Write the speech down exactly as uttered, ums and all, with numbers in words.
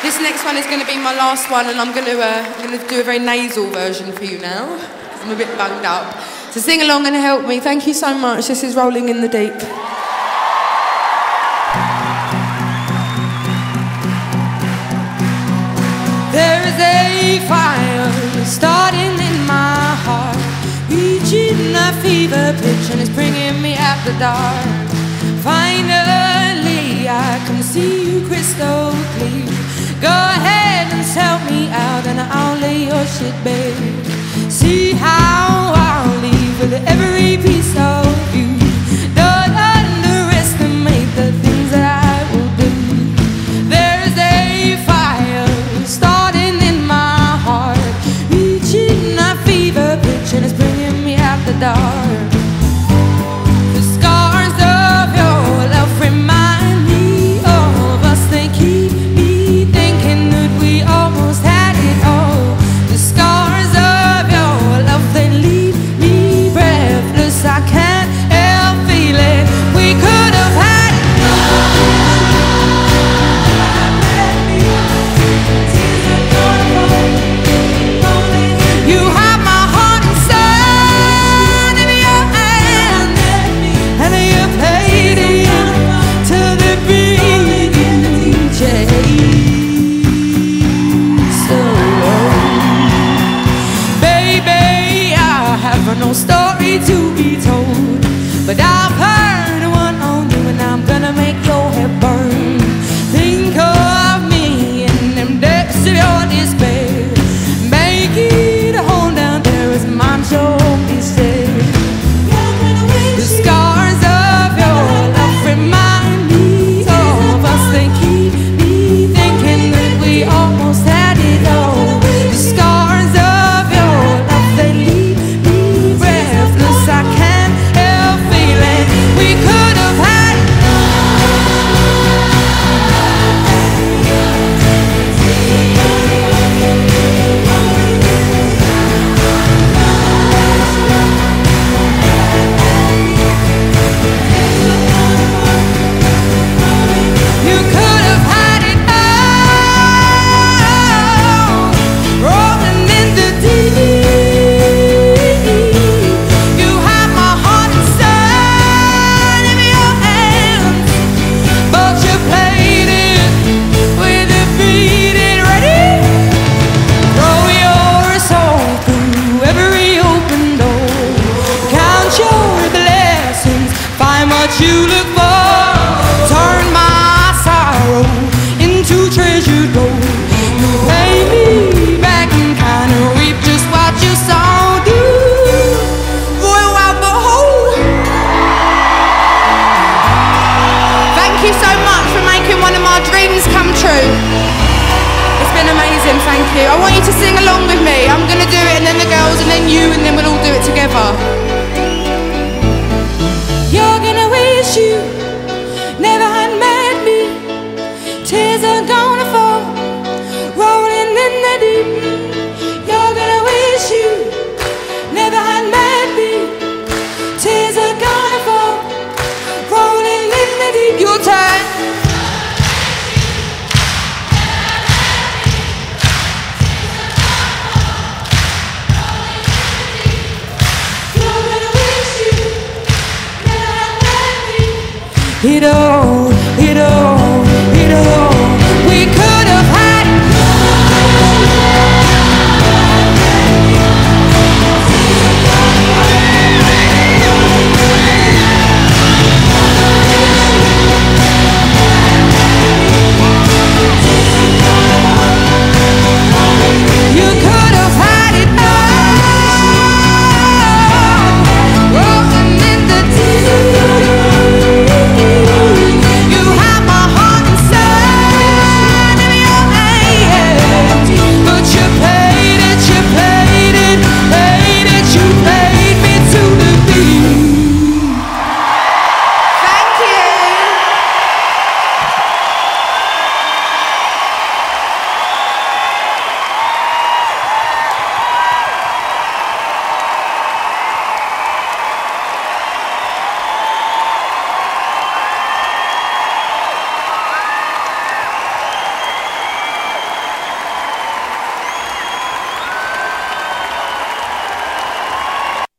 This next one is going to be my last one, and I'm going to uh, I'm going to do a very nasal version for you now. I'm a bit bunged up. So sing along and help me. Thank you so much. This is Rolling in the Deep. There is a fire starting in my heart, reaching a fever pitch, and it's bringing me out the dark. Finally, I can see you crystal clear. Go ahead and sell me out, and I'll lay your shit bare. See how I'll leave with every piece of you. Don't underestimate the things that I will do. There's a fire starting in my heart, reaching a fever pitch, and it's bringing me out the dark. The scars of your love remind me of us. They keep me thinking that we almost had it all. The scars of your love, they leave me breathless. I can't help feeling we could have had it all. You have my heart inside of your hand, and you played it to the beat. So, baby, I have no story to be told, but I've heard one on you, and I'm gonna make your head burn. Think of me in them depths of your despair. Make it a home down there as mine shall be said. The scars of your love remind me of us. They keep me thinking that we almost had it all. The scars of your love, they leave me breathless. I can't help feeling we could have had it. You could have had it all, rolling in the deep. You have my heart inside of your hands, but you played it with a beat. It ready? Throw your soul through every open door. Count your blessings, find what you look for. Turn my sorrow into treasured gold. You pay me back in kind and reap just what you sow. Do royal alcohol. Thank you so much for making one of my dreams come true. It's been amazing, thank you. I want you to sing along with me. I'm gonna do it, and then the girls, and then you, and then we'll all do it together. You're gonna wish you never had met me. Tears are gonna fall, rolling in the deep. You're gonna wish you never had met me. Tears are gonna fall, rolling in the deep. Your turn. You're gonna wish you never had met me. It all